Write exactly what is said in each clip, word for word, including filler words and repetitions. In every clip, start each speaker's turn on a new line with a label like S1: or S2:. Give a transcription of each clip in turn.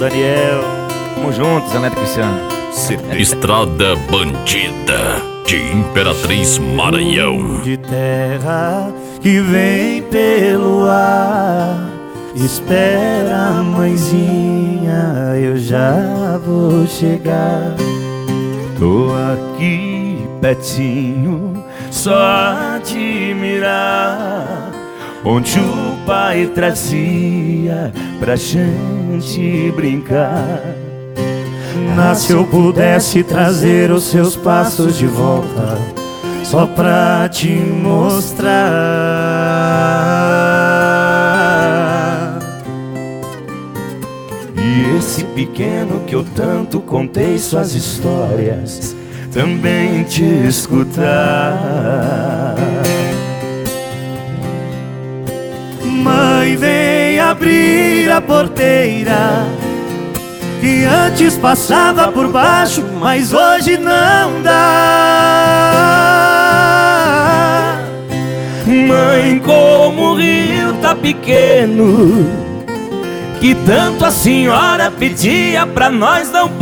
S1: Daniel. Tamo juntos, Zé Cristiano.
S2: Estrada Bandida, de Imperatriz Maranhão.
S3: De terra que vem pelo ar, espera, mãezinha, eu já vou chegar. Tô aqui pertinho, só a admirar, onde o pai trazia pra gente brincar. Mas se eu pudesse trazer os seus passos de volta, só pra te mostrar. E esse pequeno que eu tanto contei suas histórias, também te escutar. Mãe, vem abrir a porteira, que antes passava por baixo, mas hoje não dá. Mãe, como o rio tá pequeno, que tanto a senhora pedia pra nós não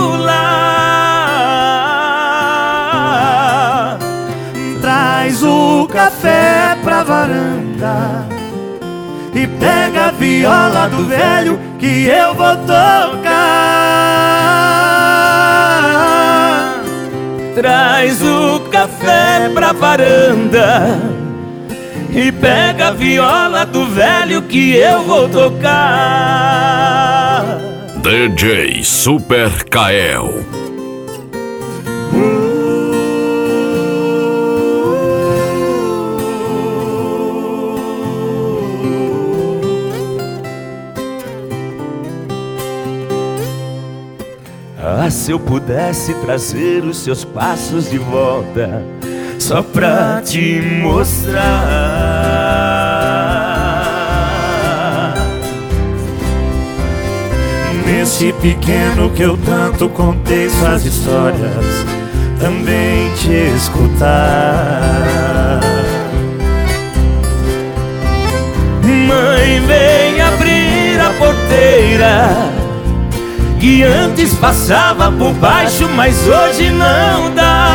S3: pular. Traz o café pra varanda e pega a viola do velho que eu vou tocar. Traz o café pra varanda e pega a viola do velho que eu vou tocar.
S2: D J Super Kael.
S3: Ah, se eu pudesse trazer os seus passos de volta, só pra te mostrar. Nesse pequeno que eu tanto contei suas histórias, também te escutar. Mãe, vem abrir a porteira, que antes passava por baixo, mas hoje não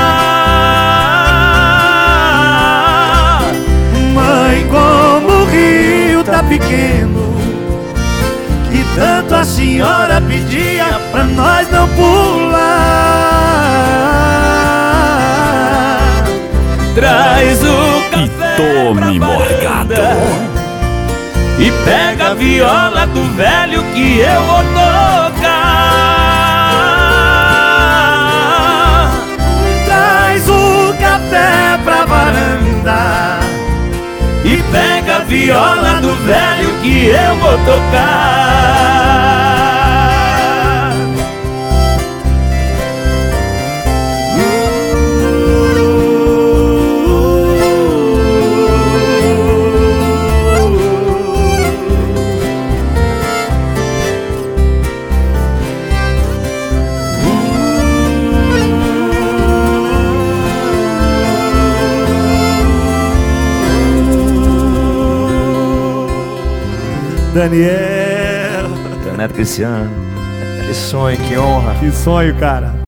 S3: dá. Mãe, como o rio tá pequeno, que tanto a senhora pedia pra nós não pular. Traz o café
S2: Tome morgado
S3: e pega a viola do velho que eu vou tocar. Traz o café pra varanda e pega a viola do velho que eu vou tocar. Daniel.
S1: Zé Cristiano. Que sonho, que honra.
S3: Que sonho, cara.